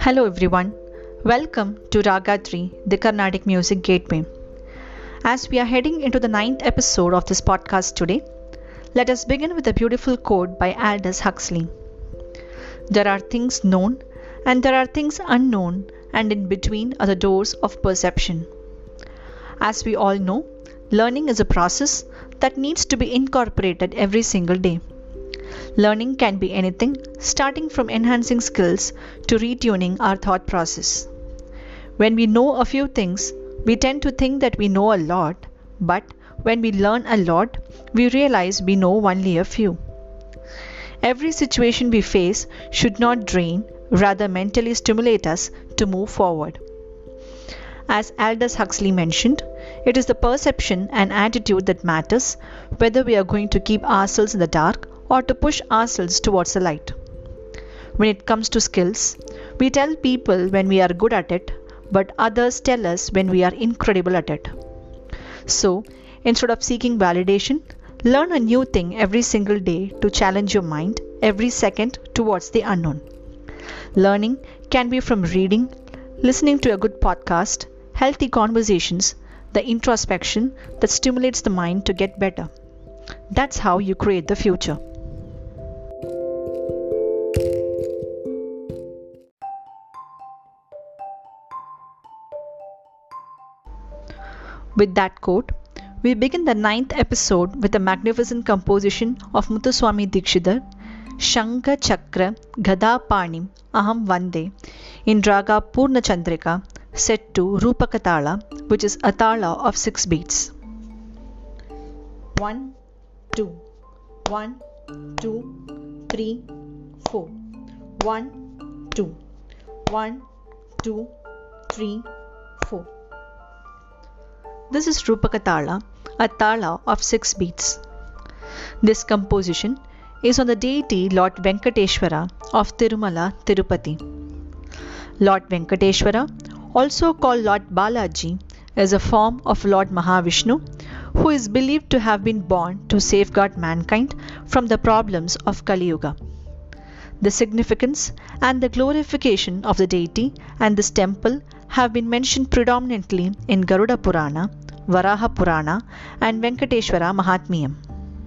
Hello everyone, welcome to Raga 3, the Carnatic Music Gateway. As we are heading into the ninth episode of this podcast today, let us begin with a beautiful quote by Aldous Huxley. There are things known and there are things unknown, and in between are the doors of perception. As we all know, learning is a process that needs to be incorporated every single day. Learning can be anything, starting from enhancing skills to retuning our thought process. When we know a few things, we tend to think that we know a lot, but when we learn a lot, we realize we know only a few. Every situation we face should not drain, rather mentally stimulate us to move forward. As Aldous Huxley mentioned, it is the perception and attitude that matters, whether we are going to keep ourselves in the dark or to push ourselves towards the light. When it comes to skills, we tell people when we are good at it, but others tell us when we are incredible at it. So, instead of seeking validation, learn a new thing every single day to challenge your mind every second towards the unknown. Learning can be from reading, listening to a good podcast, healthy conversations, the introspection that stimulates the mind to get better. That's how you create the future. With that quote, we begin the ninth episode with a magnificent composition of Muthuswami Dikshidhar, Shankha Chakra Gada Panim Aham Vande, in Raga Purna Chandrika, set to Rupaka Tala, which is a tala of 6 beats. 1, 2, 1, 2, 3, 4. 1, 2, 1, 2, 3, 4. This is Rupaka Tala, a tala of 6 beats. This composition is on the deity Lord Venkateshwara of Tirumala, Tirupati. Lord Venkateshwara, also called Lord Balaji, is a form of Lord Mahavishnu, who is believed to have been born to safeguard mankind from the problems of Kali Yuga. The significance and the glorification of the deity and this temple have been mentioned predominantly in Garuda Purana, Varaha Purana, and Venkateshwara Mahatmyam.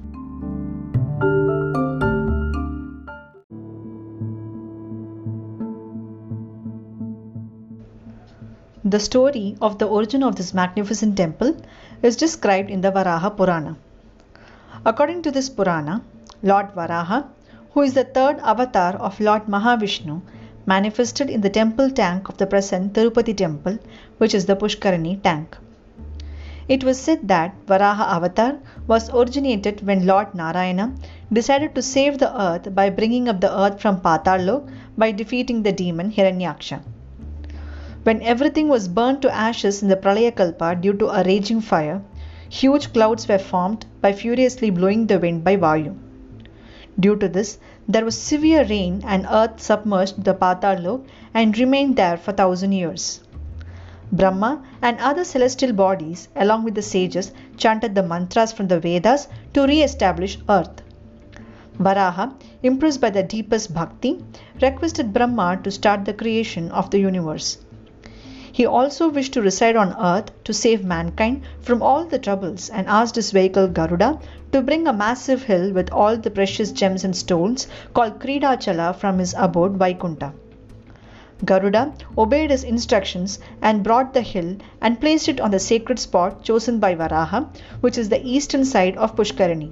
The story of the origin of this magnificent temple is described in the Varaha Purana. According to this Purana, Lord Varaha, who is the third avatar of Lord Mahavishnu, manifested in the temple tank of the present Tirupati temple, which is the Pushkarani tank. It was said that Varaha avatar was originated when Lord Narayana decided to save the earth by bringing up the earth from Patal by defeating the demon Hiranyaksha. When everything was burnt to ashes in the Pralaya Kalpa due to a raging fire, huge clouds were formed by furiously blowing the wind by Vayu. Due to this, there was severe rain and earth submerged the Patal and remained there for 1,000 years. Brahma and other celestial bodies, along with the sages, chanted the mantras from the Vedas to re-establish earth. Varaha, impressed by the deepest bhakti, requested Brahma to start the creation of the universe. He also wished to reside on earth to save mankind from all the troubles and asked his vehicle Garuda to bring a massive hill with all the precious gems and stones called Kridachala from his abode Vaikunta. Garuda obeyed his instructions and brought the hill and placed it on the sacred spot chosen by Varaha, which is the eastern side of Pushkarani.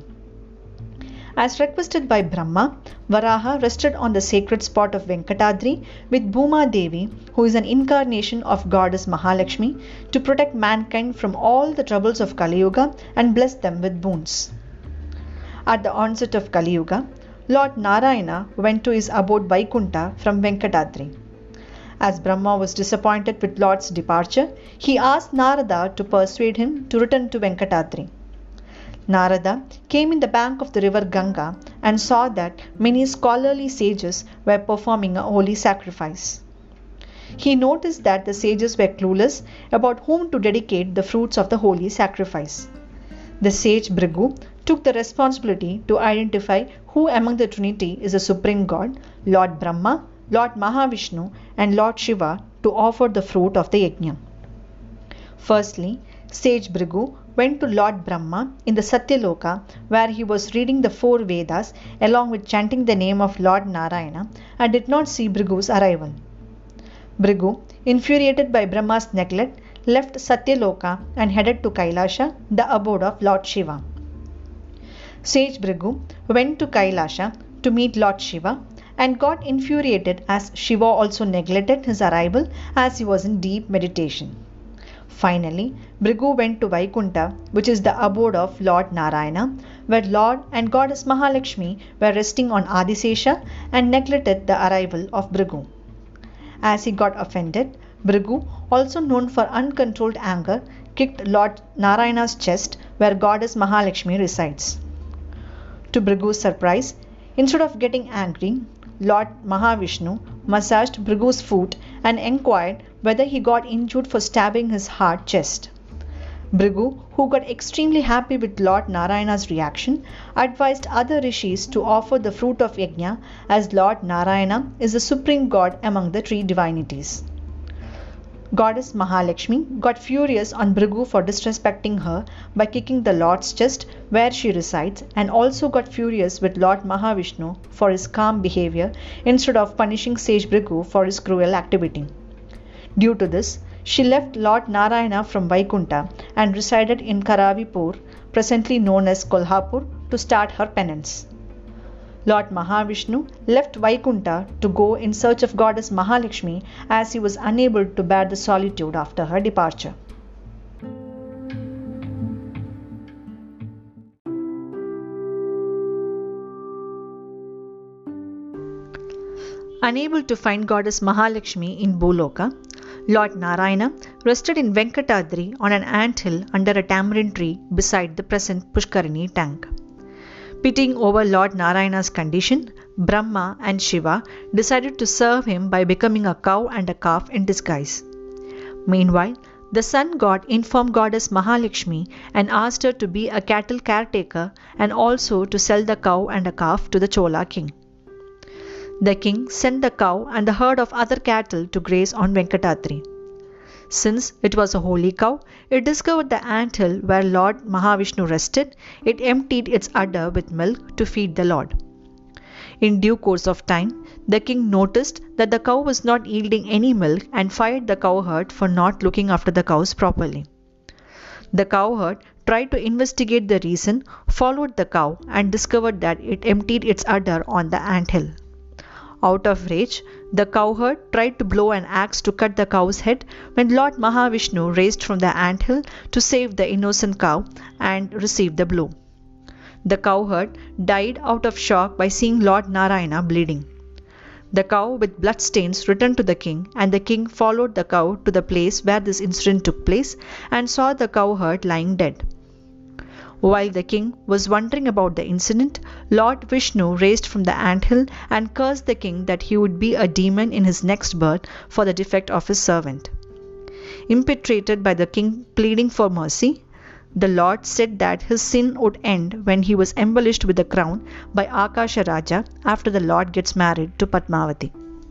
As requested by Brahma, Varaha rested on the sacred spot of Venkatadri with Bhuma Devi, who is an incarnation of goddess Mahalakshmi, to protect mankind from all the troubles of Kali Yuga and bless them with boons. At the onset of Kali Yuga, Lord Narayana went to his abode Vaikunta from Venkatadri. As Brahma was disappointed with Lord's departure, he asked Narada to persuade him to return to Venkatadri. Narada came in the bank of the river Ganga and saw that many scholarly sages were performing a holy sacrifice. He noticed that the sages were clueless about whom to dedicate the fruits of the holy sacrifice. The sage Bhrigu took the responsibility to identify who among the Trinity is the Supreme God, Lord Brahma, Lord Mahavishnu and Lord Shiva to offer the fruit of the yajna. Firstly, sage Bhrigu went to Lord Brahma in the Satyaloka, where he was reading the four Vedas along with chanting the name of Lord Narayana, and did not see Bhrigu's arrival. Bhrigu, infuriated by Brahma's neglect, left Satyaloka and headed to Kailasha, the abode of Lord Shiva. Sage Bhrigu went to Kailasha to meet Lord Shiva and got infuriated as Shiva also neglected his arrival as he was in deep meditation. Finally, Bhrigu went to Vaikunta, which is the abode of Lord Narayana, where Lord and Goddess Mahalakshmi were resting on Adisesha and neglected the arrival of Bhrigu. As he got offended, Bhrigu, also known for uncontrolled anger, kicked Lord Narayana's chest where Goddess Mahalakshmi resides. To Bhrigu's surprise, instead of getting angry, Lord Mahavishnu massaged Bhrigu's foot and inquired whether he got injured for stabbing his hard chest. Bhrigu, who got extremely happy with Lord Narayana's reaction, advised other rishis to offer the fruit of yajna, as Lord Narayana is the supreme god among the three divinities. Goddess Mahalakshmi got furious on Bhrigu for disrespecting her by kicking the Lord's chest where she resides, and also got furious with Lord Mahavishnu for his calm behavior instead of punishing sage Bhrigu for his cruel activity. Due to this, she left Lord Narayana from Vaikunta and resided in Karavipur, presently known as Kolhapur, to start her penance. Lord Mahavishnu left Vaikunta to go in search of Goddess Mahalakshmi, as he was unable to bear the solitude after her departure. Unable to find Goddess Mahalakshmi in Boloka, Lord Narayana rested in Venkatadri on an anthill under a tamarind tree beside the present Pushkarini tank. Pitying over Lord Narayana's condition, Brahma and Shiva decided to serve him by becoming a cow and a calf in disguise. Meanwhile, the sun god informed Goddess Mahalakshmi and asked her to be a cattle caretaker and also to sell the cow and a calf to the Chola king. The king sent the cow and the herd of other cattle to graze on Venkatadri. Since it was a holy cow, it discovered the anthill where Lord Mahavishnu rested. It emptied its udder with milk to feed the Lord. In due course of time, the king noticed that the cow was not yielding any milk and fired the cowherd for not looking after the cows properly. The cowherd tried to investigate the reason, followed the cow, and discovered that it emptied its udder on the anthill. Out of rage, the cowherd tried to blow an axe to cut the cow's head when Lord Mahavishnu raised from the anthill to save the innocent cow and received the blow. The cowherd died out of shock by seeing Lord Narayana bleeding. The cow with bloodstains returned to the king, and the king followed the cow to the place where this incident took place and saw the cowherd lying dead. While the king was wondering about the incident, Lord Vishnu raised from the anthill and cursed the king that he would be a demon in his next birth for the defect of his servant. Impetrated by the king pleading for mercy, the Lord said that his sin would end when he was embellished with a crown by Akasha Raja after the Lord gets married to Padmavati.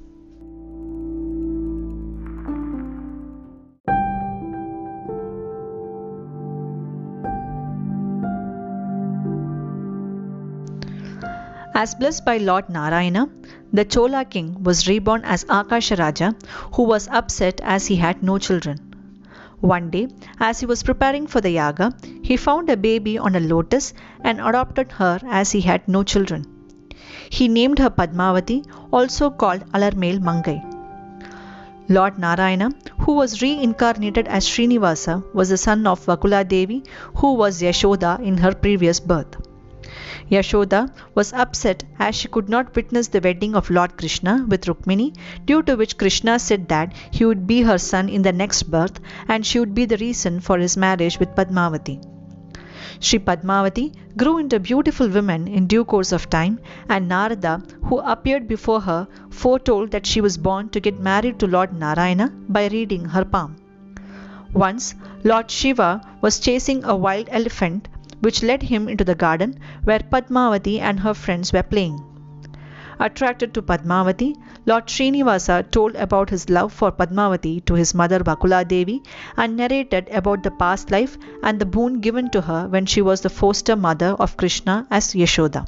As blessed by Lord Narayana, the Chola king was reborn as Akasha Raja, who was upset as he had no children. One day, as he was preparing for the yaga, he found a baby on a lotus and adopted her as he had no children. He named her Padmavati, also called Alarmail Mangai. Lord Narayana, who was reincarnated as Srinivasa, was the son of Vakula Devi, who was Yashoda in her previous birth. Yashoda was upset as she could not witness the wedding of Lord Krishna with Rukmini, due to which Krishna said that he would be her son in the next birth and she would be the reason for his marriage with Padmavati. Sri Padmavati grew into a beautiful woman in due course of time, and Narada, who appeared before her, foretold that she was born to get married to Lord Narayana by reading her palm. Once, Lord Shiva was chasing a wild elephant which led him into the garden where Padmavati and her friends were playing. Attracted to Padmavati, Lord Srinivasa told about his love for Padmavati to his mother Bakula Devi and narrated about the past life and the boon given to her when she was the foster mother of Krishna as Yashoda.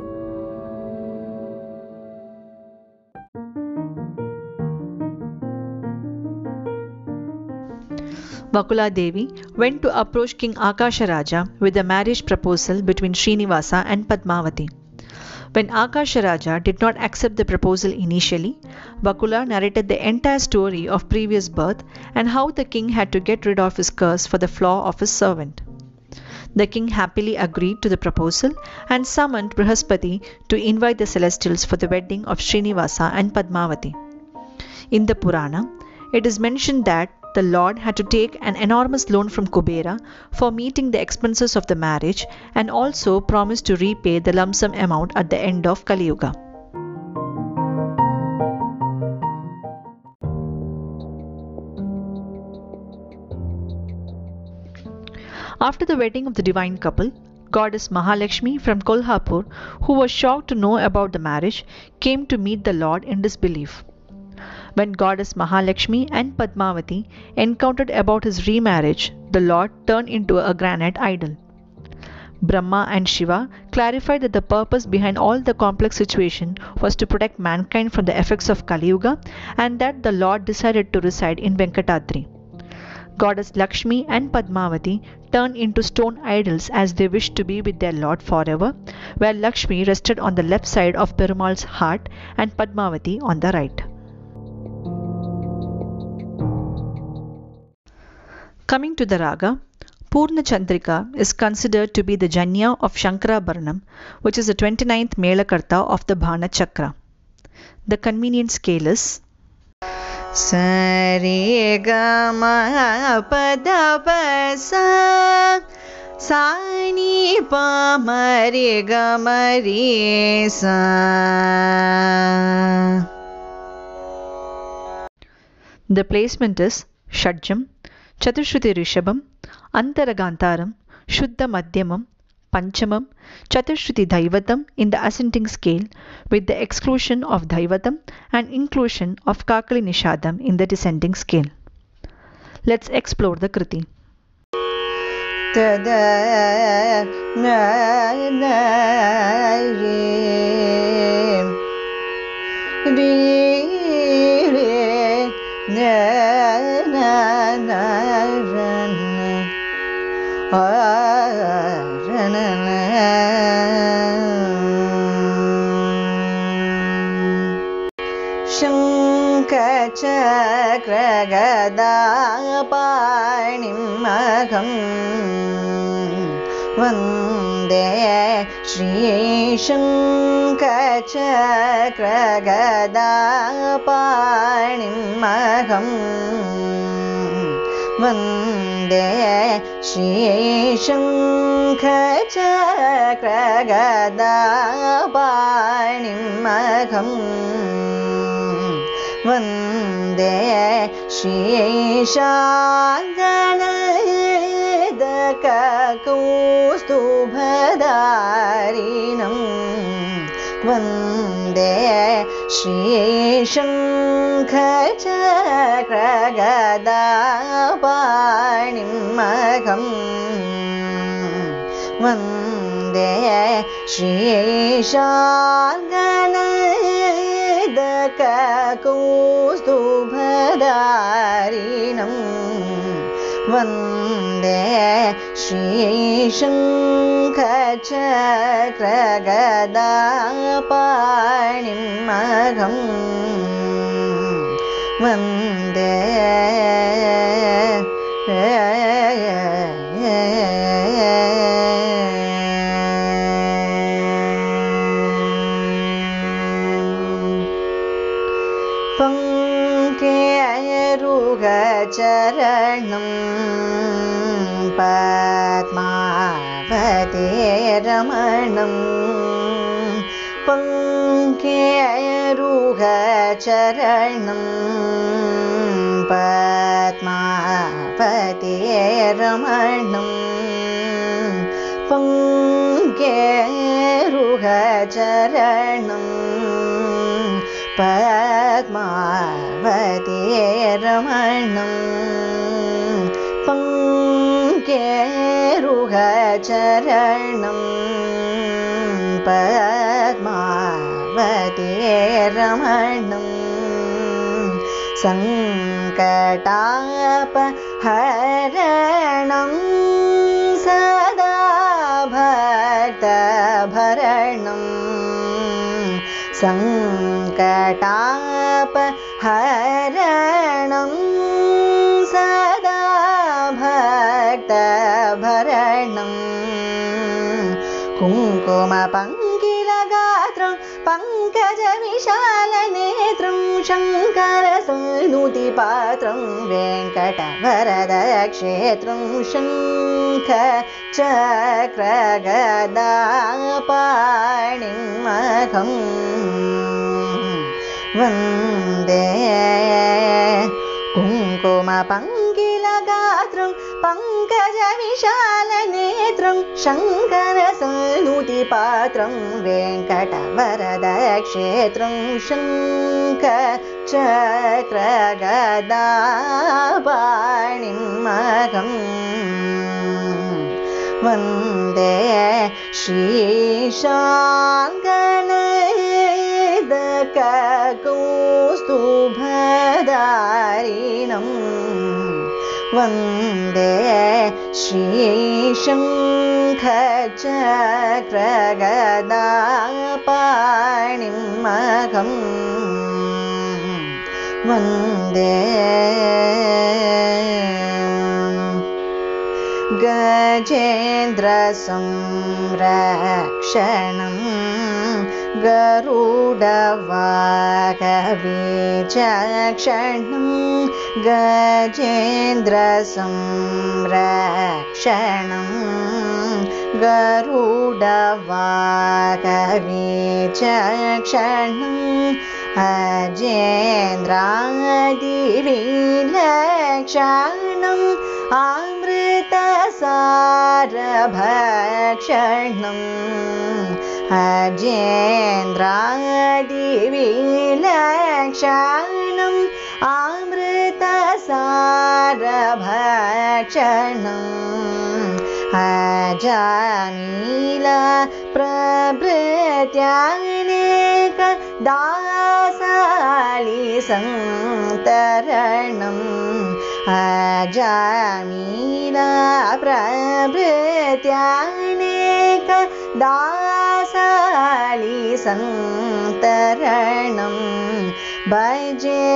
Bakula Devi went to approach King Akasha Raja with a marriage proposal between Srinivasa and Padmavati. When Akasha Raja did not accept the proposal initially, Bakula narrated the entire story of previous birth and how the king had to get rid of his curse for the flaw of his servant. The king happily agreed to the proposal and summoned Brihaspati to invite the celestials for the wedding of Srinivasa and Padmavati. In the Purana, it is mentioned that the Lord had to take an enormous loan from Kubera for meeting the expenses of the marriage and also promised to repay the lump sum amount at the end of Kali Yuga. After the wedding of the divine couple, goddess Mahalakshmi from Kolhapur, who was shocked to know about the marriage, came to meet the Lord in disbelief. When goddess Mahalakshmi and Padmavati encountered about his remarriage, the Lord turned into a granite idol. Brahma and Shiva clarified that the purpose behind all the complex situation was to protect mankind from the effects of Kali Yuga and that the Lord decided to reside in Venkatadri. Goddess Lakshmi and Padmavati turned into stone idols as they wished to be with their Lord forever, where Lakshmi rested on the left side of Perumal's heart and Padmavati on the right. Coming to the raga, Purna Chandrika is considered to be the Janya of Shankarabharanam, which is the 29th Melakarta of the Bhana Chakra. The convenient scale is Sari Gama Pada Pasa Sani Pa Mari Gamari Sa. The placement is Shadjam, Chaturshruti Rishabham, Antaragantaram, Shuddha Madhyamam, Panchamam, Chaturshruti Dhaivatam in the ascending scale with the exclusion of Dhaivatam and inclusion of Kakali Nishadam in the descending scale. Let's explore the Kriti. Shankachakra Gada Panimagam Vande Shri Shankachakra Gada Panimagam Vande Shri Shankachakra Gada Panimagam Vande Shri Shanganadaka Kaustubhadarinam Vande Shri Shankachakra Gada Panimagam Vande Shri Shanganadaka Kaustubhadarinam Vande Shri Shankachakra Gada Panimagam Vande Charanam Padmavati Ramanam Pankeruga Charanam Padmavati Ramanam Pankeruga Charanam पद्मावतेर्रमणं पङ्केरुहचरणं पद्मावतेर्रमणं सङ्कटापहरणं सदा भक्तभरणं सङ्कटापहरणं सदा भक्तभरणं कुङ्कुमपङ्किलगात्रं पङ्कजविशालनेत्रं शङ्करसनुतिपात्रं वेङ्कटवरदक्षेत्रं शङ्खचक्रगदापाणिमखं वन्दे कुङ्कुमपङ्किलगात्रं पङ्कजविशालनेत्रं शङ्करसनुतिपात्रं वेङ्कटवरदक्षेत्रं शङ्खचक्रगदापाणिमखं वन्दे श्रीशाङ्कनेदककौस्तुभधारिणं वन्दे श्रीशङ्खचक्रगदापाणिमखं वन्दे गजेन्द्रसंरक्षणं गरुडवाहनविचक्षणं गजेन्द्रसंरक्षणं गरुडवाहनविचक्षणं अजेन्द्रादिविलक्षणं अमृतसारभक्षणं अजेन्द्रादिविलक्षणं अमृतसारभक्षणं अजामिलप्रभृत्यानेकदासालिसन्तरणं अजामिलप्रभृत्यानेकदासालिसन्तरणं भजे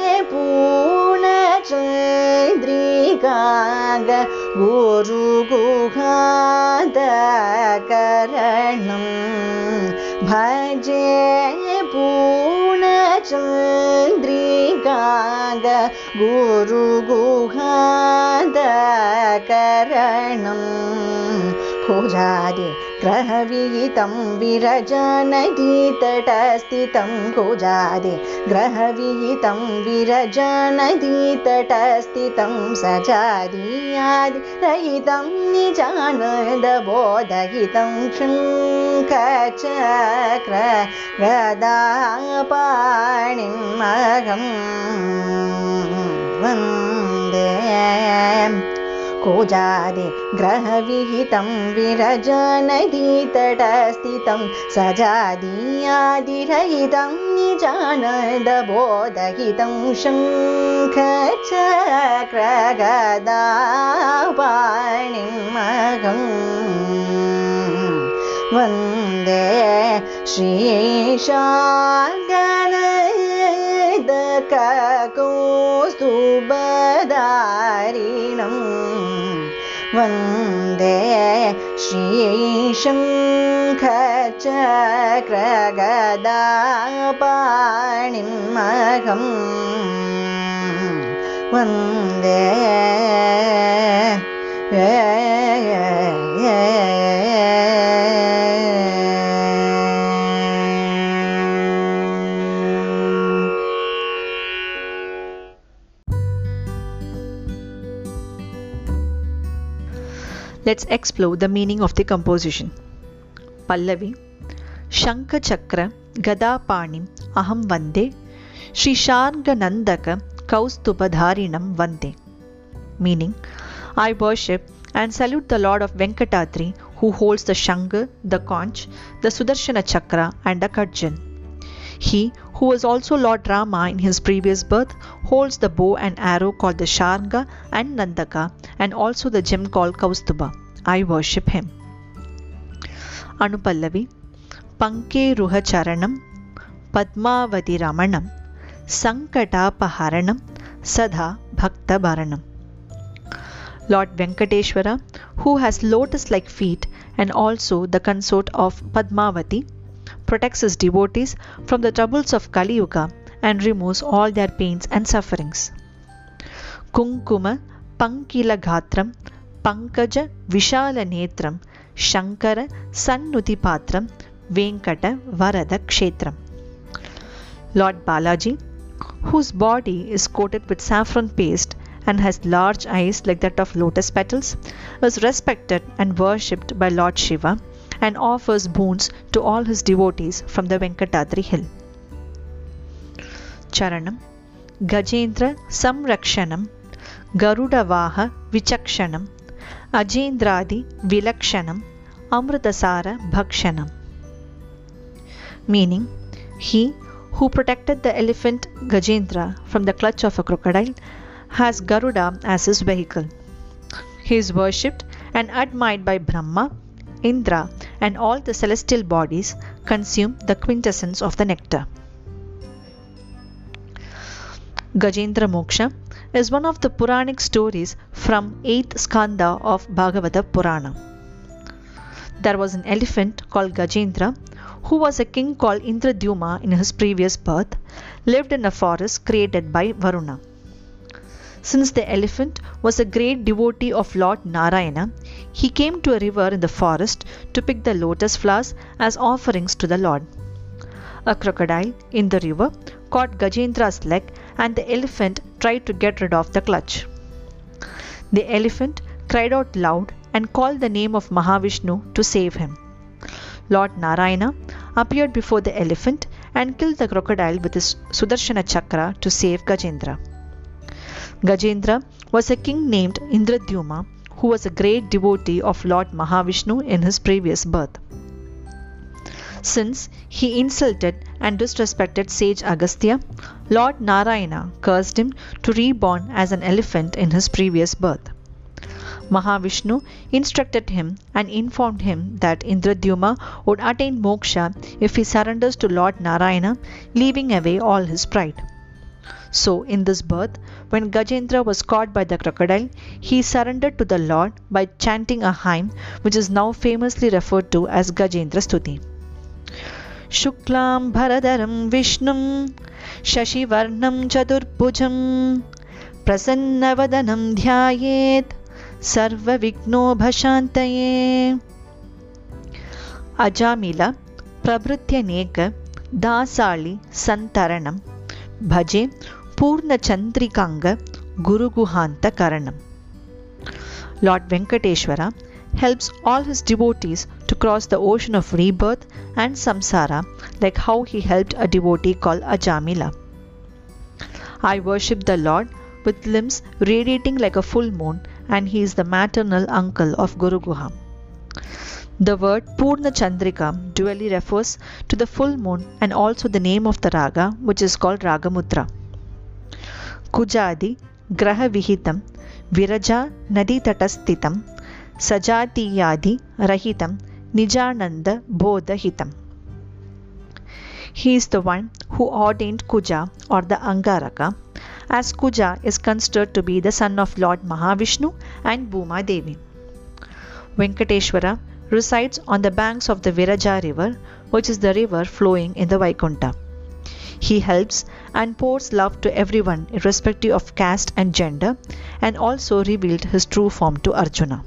पूर्णचन्द्रिकागुरुगुहादकरणं भजे पूर्णचन्द्रिकागुरुगुहादकरणं कुजादि ग्रहविहितं विरजनदीतटस्थितं कुजादि ग्रहविहितं विरजनदीतटस्थितं सजादीयादिरहितं निजानन्दबोधहितं शङ्खचक्रगदापाणिमखं वन्दे कुजादि ग्रहविहितं विरजनदीतटस्थितं सजादीयादिरहितं निजानन्दबोधहितं शङ्खचक्रगदापाणिमखं वन्दे श्रीशाङ्कनेदककौस्तुभधारिणं वन्दे श्रीशङ्खचक्रगदापाणिमखं वन्दे Let's explore the meaning of the composition. Pallavi. Shankha Chakra Gadapanim Aham Vande Sri Sharganandaka Kaustubadharinam Vande. Meaning, I worship and salute the Lord of Venkatadri who holds the Shanga, the conch, the Sudarshana Chakra and the Kajjan. He, who was also Lord Rama in his previous birth, holds the bow and arrow called the Sharga and Nandaka and also the gem called Kaustuba. I worship him. Anupallavi Panke Ruha Charanam Padmavati Ramanam Sankatapaharanam Sadha Bhakta Bharanam. Lord Venkateshwara, who has lotus-like feet and also the consort of Padmavati, protects his devotees from the troubles of Kali Yuga and removes all their pains and sufferings. Kunkuma Pankila Ghatram Pankaja Vishala Netram Shankara Sannuti Patram Venkata Varada Kshetram. Lord Balaji, whose body is coated with saffron paste and has large eyes like that of lotus petals, is respected and worshipped by Lord Shiva and offers boons to all his devotees from the Venkatadri hill. Charanam Gajendra Samrakshanam Garudavaha Vichakshanam Ajendradi Vilakshanam Amritasara Bhakshanam. Meaning, he who protected the elephant Gajendra from the clutch of a crocodile has Garuda as his vehicle. He is worshipped and admired by Brahma, Indra and all the celestial bodies consume the quintessence of the nectar. Gajendra Moksha is one of the Puranic stories from 8th skanda of Bhagavata Purana. There was an elephant called Gajendra who was a king called Indradyuma in his previous birth, lived in a forest created by Varuna. Since the elephant was a great devotee of Lord Narayana, he came to a river in the forest to pick the lotus flowers as offerings to the Lord. A crocodile in the river caught Gajendra's leg and the elephant tried to get rid of the clutch. The elephant cried out loud and called the name of Mahavishnu to save him. Lord Narayana appeared before the elephant and killed the crocodile with his Sudarshana Chakra to save Gajendra. Gajendra was a king named Indradyuma who was a great devotee of Lord Mahavishnu in his previous birth. Since he insulted and disrespected sage Agastya, Lord Narayana cursed him to reborn as an elephant in his previous birth. Mahavishnu instructed him and informed him that Indradyuma would attain moksha if he surrenders to Lord Narayana, leaving away all his pride. So, in this birth, when Gajendra was caught by the crocodile, he surrendered to the Lord by chanting a hymn which is now famously referred to as Gajendra Stuti. Shuklam Bharadaram Vishnum Shashivarnam Chaturbhujam Prasannavadanam Dhyayet Sarva Vigno Bhashantaye. Ajamila Prabhrityaneka Dasali Santaranam Bhaje Purna Chandrikanga Guru Guhanta Karanam. Lord Venkateshwara helps all his devotees to cross the ocean of rebirth and samsara, like how he helped a devotee called Ajamila. I worship the Lord with limbs radiating like a full moon, and he is the maternal uncle of Guru Guha. The word Purna Chandrika dually refers to the full moon and also the name of the raga, which is called Ragamudra. Kujadi Graha Vihitam Viraja Nadi Tatastitam Sajati Yadi Rahitam Nijananda Bodha Hitam. He is the one who ordained Kuja or the Angaraka, as Kuja is considered to be the son of Lord Mahavishnu and Bhuma Devi. Venkateshwara resides on the banks of the Viraja river, which is the river flowing in the Vaikunta. He helps and pours love to everyone irrespective of caste and gender, and also revealed his true form to Arjuna.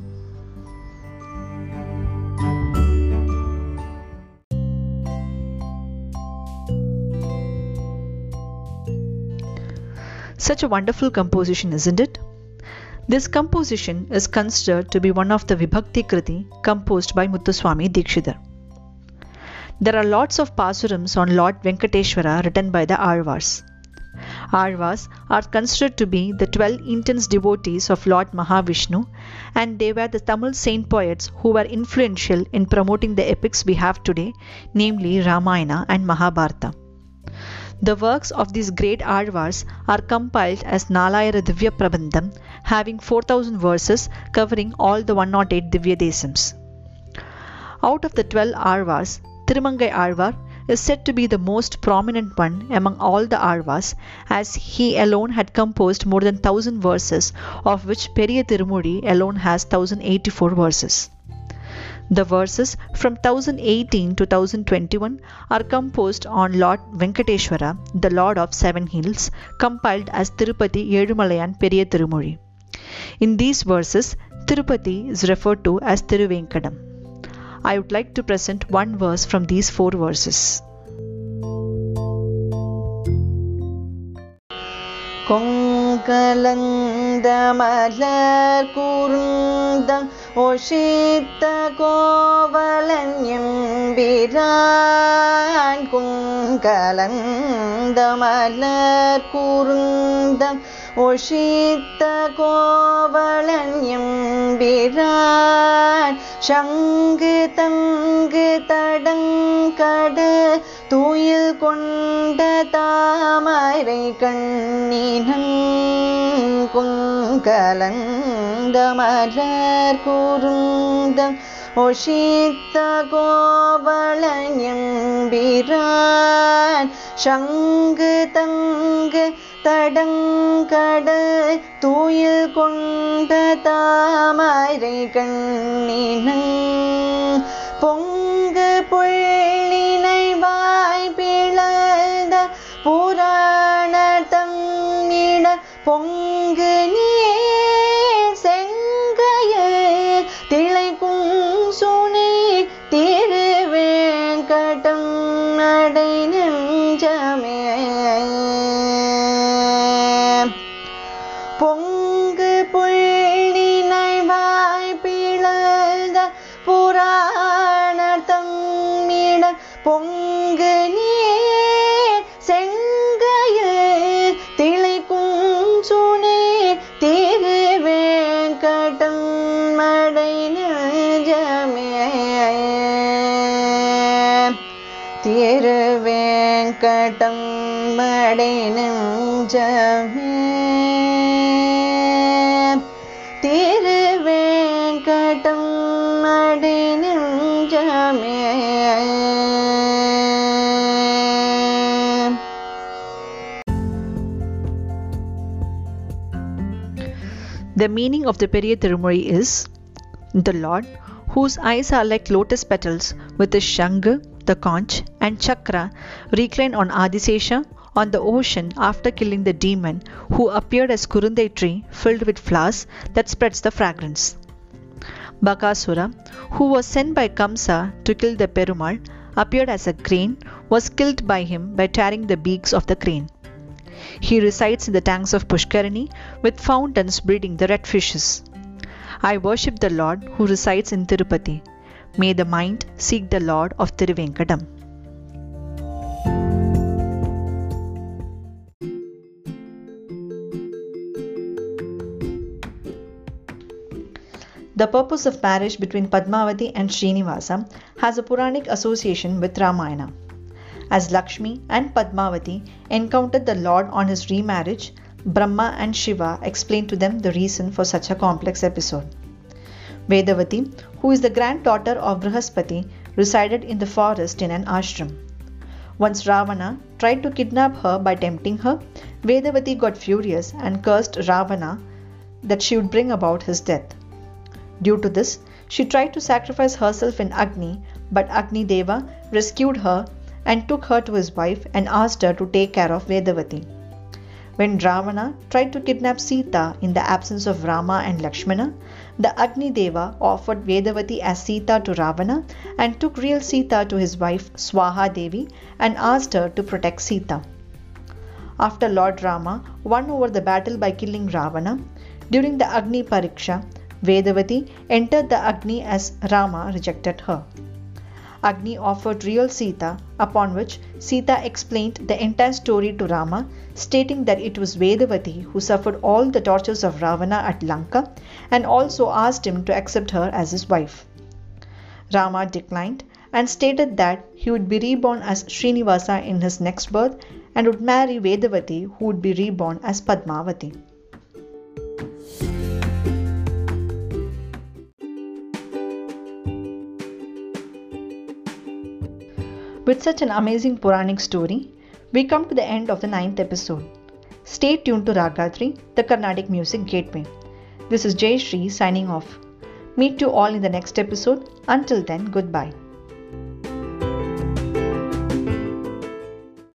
Such a wonderful composition, isn't it? This composition is considered to be one of the Vibhakti Kriti composed by Muthuswami Dikshidhar. There are lots of pasurams on Lord Venkateshwara written by the Alvars. Alvars are considered to be the 12 intense devotees of Lord Mahavishnu, and they were the Tamil saint poets who were influential in promoting the epics we have today, namely Ramayana and Mahabharata. The works of these great Alvars are compiled as Nalayara Divya Prabandham, having 4000 verses covering all the 108 Divya Desams. Out of the 12 Alvars, Tirumangai Alvar is said to be the most prominent one among all the Alvars, as he alone had composed more than 1000 verses, of which Periya Tirumozhi alone has 1084 verses. The verses from 1018 to 1021 are composed on Lord Venkateshwara, the Lord of Seven Hills, compiled as Tirupati Ezhumalayan Periya Tirumozhi. In these verses, Tirupati is referred to as Tiruvenkadam. I would like to present one verse from these 4 verses. கொங்கலந்த மலர் கூர்ந்தம் ஒஷித்த கோவலன் எம்பிரான் கொங்கலந்த மலர் கூர்ந்தம் ஒஷித்த கோவலன் எம்பிரான் சங்கு தங்கு தடங்கடு தூயில் கொண்ட தாமரை கண்ணினன் கொங்கலந்த மலர் கூர்ந்தம் ஒஷித்த கோவலன் எம்பிரான் சங்கு தங்கு தடங்கடு தூயில் கொண்ட தாமரை கண்ணினன் பொங்கு புள்ளினை வாய் பிளந்த புராண தம்மிட பொங்கு நீர் செங்கைய திளைக்கும் சுனை திருவேங்கடம் நடை நெஞ்சமே பொங்கு புள்ளினை வாய் பிளந்த புராண தம்மிட பொங்கு நீர் செங்கைய திளைக்கும் சுனை திருவேங்கடம் மடை நெஞ்சமே திருவேங்கடம் மடை நெஞ்சமே திருவேங்கடம் மடை நெஞ்சமே. The meaning of the Periya Tirumozhi is: the Lord, whose eyes are like lotus petals, with his Shanga, the conch, and chakra, reclined on Adisesha on the ocean after killing the demon who appeared as Kurundai tree filled with flowers that spreads the fragrance. Bakasura, who was sent by Kamsa to kill the Perumal, appeared as a crane, was killed by him by tearing the beaks of the crane. He resides in the tanks of Pushkarani with fountains breeding the red fishes. I worship the Lord who resides in Tirupati. May the mind seek the Lord of Tiruvenkadam. The purpose of marriage between Padmavati and Srinivasa has a Puranic association with Ramayana. As Lakshmi and Padmavati encountered the Lord on his remarriage, Brahma and Shiva explained to them the reason for such a complex episode. Vedavati, who is the granddaughter of Brihaspati, resided in the forest in an ashram. Once Ravana tried to kidnap her by tempting her, Vedavati got furious and cursed Ravana that she would bring about his death. Due to this, she tried to sacrifice herself in Agni, but Agni Deva rescued her and took her to his wife and asked her to take care of Vedavati. When Ravana tried to kidnap Sita in the absence of Rama and Lakshmana, the Agni Deva offered Vedavati as Sita to Ravana and took real Sita to his wife Swaha Devi and asked her to protect Sita. After Lord Rama won over the battle by killing Ravana, during the Agni Pariksha, Vedavati entered the Agni as Rama rejected her. Agni offered real Sita, upon which Sita explained the entire story to Rama, stating that it was Vedavati who suffered all the tortures of Ravana at Lanka and also asked him to accept her as his wife. Rama declined and stated that he would be reborn as Srinivasa in his next birth and would marry Vedavati, who would be reborn as Padmavati. With such an amazing Puranic story, we come to the end of the 9th episode. Stay tuned to Ragatri, the Carnatic Music Gateway. This is Jay Shri signing off. Meet you all in the next episode. Until then, goodbye.